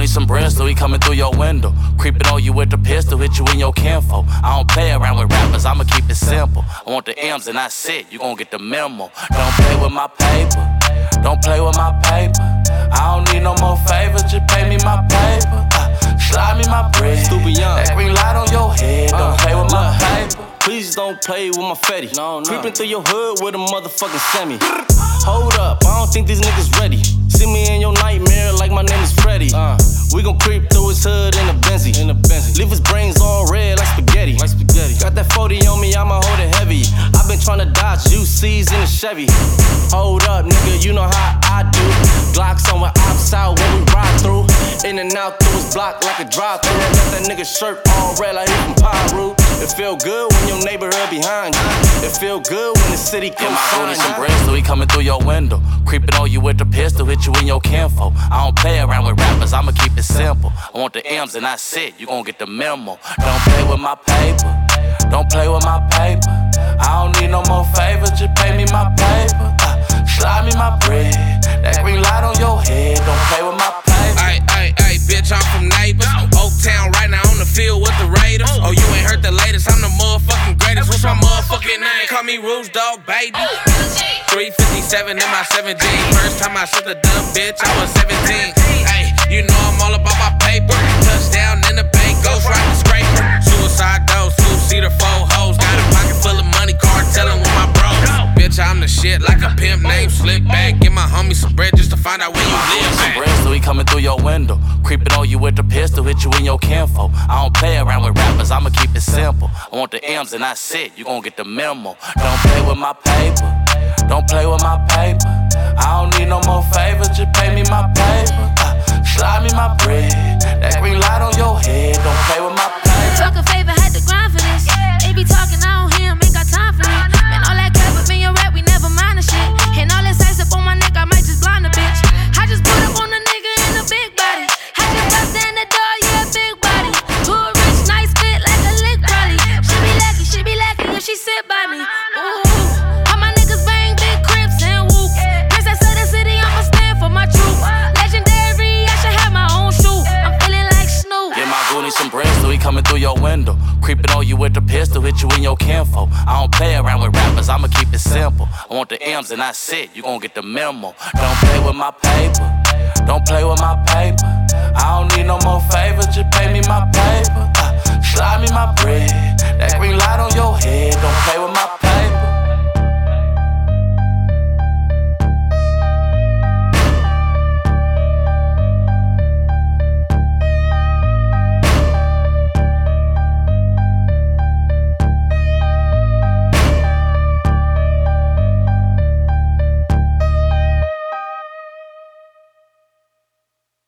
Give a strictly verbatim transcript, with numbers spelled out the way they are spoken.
some bread, so he coming through your window. Creeping on you with the pistol, hit you in your kinfolk. I don't play around with rappers, I'ma keep it simple. I want the M's and that's it, you gon' get the memo. Don't play with my paper, don't play with my paper. I don't need no more favors, just pay me my paper. Uh, slide me my bread, Stupid young. That green light on your head, don't uh, play with my paper. Please don't play with my fetty. No, no. Creeping through your hood with a motherfucking semi. Hold up, I don't think these niggas ready. See me in your nightmare like my name is Freddy. Uh, we gon' creep through his hood in a Benzie. In a Benzie. Leave his brains all red like spaghetti. Like spaghetti. Got that forty on me, I'ma hold it heavy. I been tryna dodge U Cs in a Chevy. Hold up, nigga, you know how I do. Glocks on with ops out when we ride through. In and out through his block like a drive-thru. Got that nigga shirt all red like he from Pyru. It feel good when your neighborhood behind you. It feel good when the city comes find you. Some bread, so he coming through your window. Creeping on you with the pistol, hit you in your kinfolk. I don't play around with rappers, I'ma keep it simple. I want the M's and that's it, you gon' get the memo. Don't play with my paper, don't play with my paper. I don't need no more favors, just pay me my paper. Uh, slide me my bread, that green light on your head. Don't play with my paper. Ay, ay, ay, bitch, I'm from Neighbors. Oaktown right now on the field with the Raiders. Oh, you ain't heard the latest, I'm the motherfucking greatest. What's my motherfucking name? Call me Rouge Dog, baby. three fifty-seven in my seventeen. First time I shot the dumb bitch, I was seventeen. Ay, you know I'm all about my paper. Touchdown in the bank, ghost riding the scraper. Suicide dose, two-seater, four hoes. Got a pocket full of money, cartelling with my bros. Bitch, I'm the shit like a pimp named Slickback. Give my homie some bread just to find out where you live some bread, so he coming through your window. Creeping on you with the pistol, hit you in your kinfolk. I don't play around with rappers, I'ma keep it simple. I want the M's and that's it, you gon' get the memo. Don't play with my paper, don't play with my paper. I don't need no more favors, just pay me my paper. Uh, slide me my bread, that green light on your head. Don't play with my paper. Talk a favor, had to grind for this. They be talking, I don't hear 'em, ain't got time for it. Man, all that cap with me and rap, we never mind the shit. And all this ice up on my neck, I might just blind a bitch. I just put up on a nigga in a big body. I just bust in the door, yeah, big body. Hood rich, nice fit like a lick probably. She be lucky, she be lucky if she sit by me. Ooh, all my niggas bang big crips and whoop. Princess of the city, I'ma stand for my troops. Legendary, I should have my own shoe. I'm feeling like Snoop. Get my goonies some bread, so he coming through your window. Creeping on you with the pistol, hit you in your kinfolk. I don't play around with rappers, I'ma keep it simple. I want the M's and that's it, you gon' get the memo. Don't play with my paper, don't play with my paper. I don't need no more favors, just pay me my paper. Uh, slide me my bread, that green light on your head. Don't play with my paper.